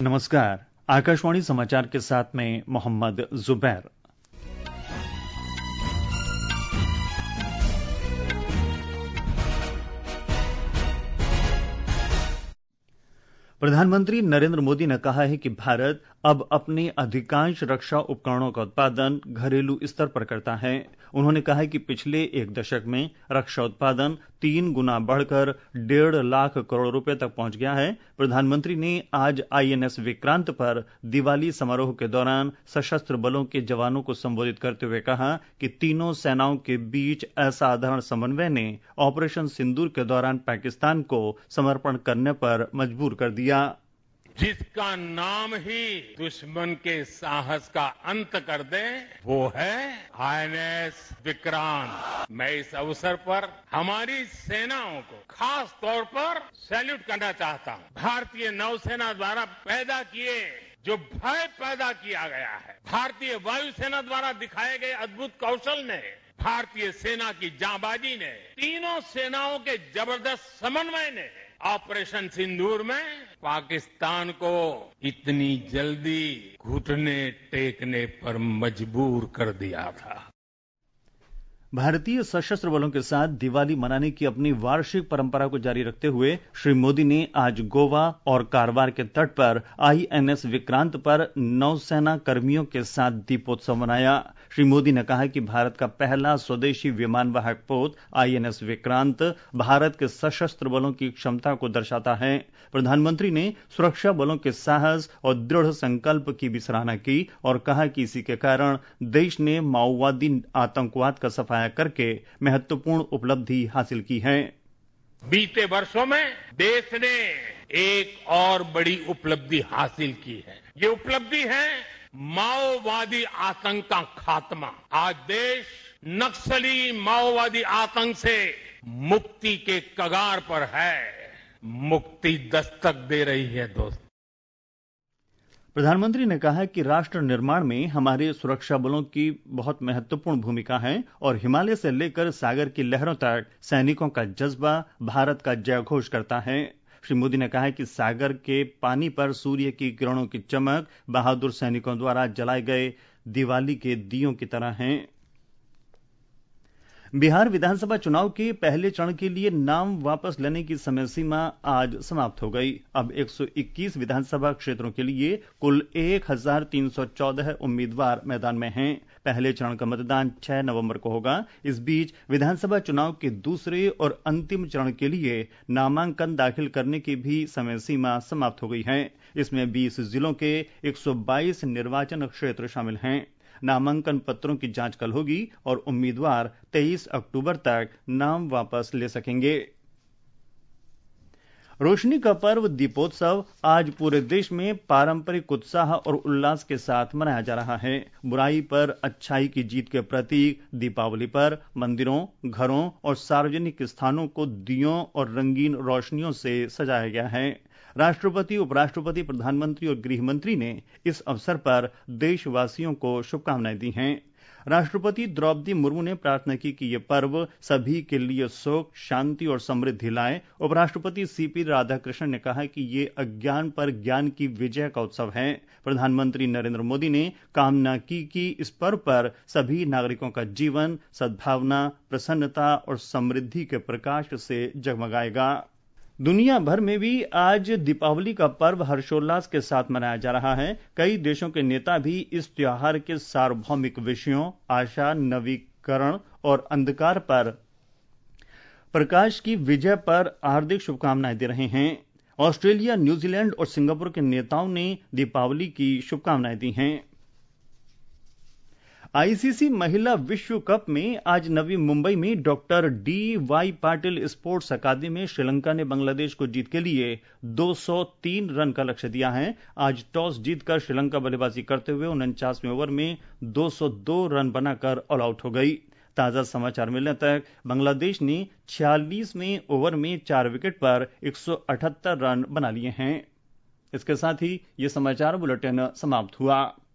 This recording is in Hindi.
नमस्कार। आकाशवाणी समाचार के साथ में मोहम्मद जुबैर। प्रधानमंत्री नरेंद्र मोदी ने कहा है कि भारत अब अपने अधिकांश रक्षा उपकरणों का उत्पादन घरेलू स्तर पर करता है। उन्होंने कहा कि पिछले एक दशक में रक्षा उत्पादन 3 गुना बढ़कर 1.5 लाख करोड़ रुपए तक पहुंच गया है। प्रधानमंत्री ने आज आईएनएस विक्रांत पर दिवाली समारोह के दौरान सशस्त्र बलों के जवानों को संबोधित करते हुए कहा कि तीनों सेनाओं के बीच असाधारण समन्वय ने ऑपरेशन सिंदूर के दौरान पाकिस्तान को समर्पण करने पर मजबूर कर दिया। जिसका नाम ही दुश्मन के साहस का अंत कर दे वो है आईएनएस विक्रांत। मैं इस अवसर पर हमारी सेनाओं को खास तौर पर सैल्यूट करना चाहता हूं। भारतीय नौसेना द्वारा पैदा किए जो भय पैदा किया गया है, भारतीय वायुसेना द्वारा दिखाए गए अद्भुत कौशल ने, भारतीय सेना की जांबाजी ने, तीनों सेनाओं के जबरदस्त समन्वय ने ऑपरेशन सिंदूर में पाकिस्तान को इतनी जल्दी घुटने टेकने पर मजबूर कर दिया था। भारतीय सशस्त्र बलों के साथ दिवाली मनाने की अपनी वार्षिक परंपरा को जारी रखते हुए श्री मोदी ने आज गोवा और कारवार के तट पर आईएनएस विक्रांत पर नौसेना कर्मियों के साथ दीपोत्सव मनाया। श्री मोदी ने कहा कि भारत का पहला स्वदेशी विमानवाहक पोत आईएनएस विक्रांत भारत के सशस्त्र बलों की क्षमता को दर्शाता है। प्रधानमंत्री ने सुरक्षा बलों के साहस और दृढ़ संकल्प की भी सराहना की और कहा कि इसी के कारण देश ने माओवादी आतंकवाद का सफाया करके महत्वपूर्ण उपलब्धि हासिल की है। बीते वर्षों में देश ने एक और बड़ी उपलब्धि हासिल की है। ये उपलब्धि है माओवादी आतंक का खात्मा। आज देश नक्सली माओवादी आतंक से मुक्ति के कगार पर है। मुक्ति दस्तक दे रही है दोस्त। प्रधानमंत्री ने कहा कि राष्ट्र निर्माण में हमारे सुरक्षा बलों की बहुत महत्वपूर्ण भूमिका है और हिमालय से लेकर सागर की लहरों तक सैनिकों का जज्बा भारत का जयघोष करता है। श्री मोदी ने कहा कि सागर के पानी पर सूर्य की किरणों की चमक बहादुर सैनिकों द्वारा जलाए गए दिवाली के दियों की तरह है। बिहार विधानसभा चुनाव के पहले चरण के लिए नाम वापस लेने की समय सीमा आज समाप्त हो गई। अब 121 विधानसभा क्षेत्रों के लिए कुल 1314 उम्मीदवार मैदान में हैं। पहले चरण का मतदान 6 नवंबर को होगा। इस बीच विधानसभा चुनाव के दूसरे और अंतिम चरण के लिए नामांकन दाखिल करने की भी समय सीमा समाप्त हो गई है। इसमें 20 जिलों के 122 निर्वाचन क्षेत्र शामिल हैं। नामांकन पत्रों की जांच कल होगी और उम्मीदवार 23 अक्टूबर तक नाम वापस ले सकेंगे। रोशनी का पर्व दीपोत्सव आज पूरे देश में पारंपरिक उत्साह और उल्लास के साथ मनाया जा रहा है। बुराई पर अच्छाई की जीत के प्रतीक दीपावली पर मंदिरों, घरों और सार्वजनिक स्थानों को दियों और रंगीन रोशनियों से सजाया गया है। राष्ट्रपति, उपराष्ट्रपति, प्रधानमंत्री और गृह मंत्री ने इस अवसर पर देशवासियों को शुभकामनाएं दी हैं। राष्ट्रपति द्रौपदी मुर्मू ने प्रार्थना की कि यह पर्व सभी के लिए सुख, शांति और समृद्धि लाए। उपराष्ट्रपति सीपी राधाकृष्णन ने कहा कि ये अज्ञान पर ज्ञान की विजय का उत्सव है। प्रधानमंत्री नरेंद्र मोदी ने कामना की कि इस पर्व पर सभी नागरिकों का जीवन सद्भावना, प्रसन्नता और समृद्धि के प्रकाश से जगमगाएगा। दुनिया भर में भी आज दीपावली का पर्व हर्षोल्लास के साथ मनाया जा रहा है। कई देशों के नेता भी इस त्योहार के सार्वभौमिक विषयों आशा, नवीकरण और अंधकार पर प्रकाश की विजय पर हार्दिक शुभकामनाएं दे रहे हैं। ऑस्ट्रेलिया, न्यूजीलैंड और सिंगापुर के नेताओं ने दीपावली की शुभकामनाएं दी हैं। आईसीसी महिला विश्व कप में आज नवी मुंबई में doctor D Y. Patil sports academy में श्रीलंका ने बांग्लादेश को जीत के लिए 203 रन का लक्ष्य दिया है। आज टॉस जीतकर श्रीलंका बल्लेबाजी करते हुए 49वें ओवर में 202 रन बनाकर ऑल आउट हो गई। ताजा समाचार मिलने तक बांग्लादेश ने 46वें ओवर में 4 विकेट पर 178 रन बना लिए हैं। इसके साथ ही ये समाचार बुलेटिन समाप्त हुआ।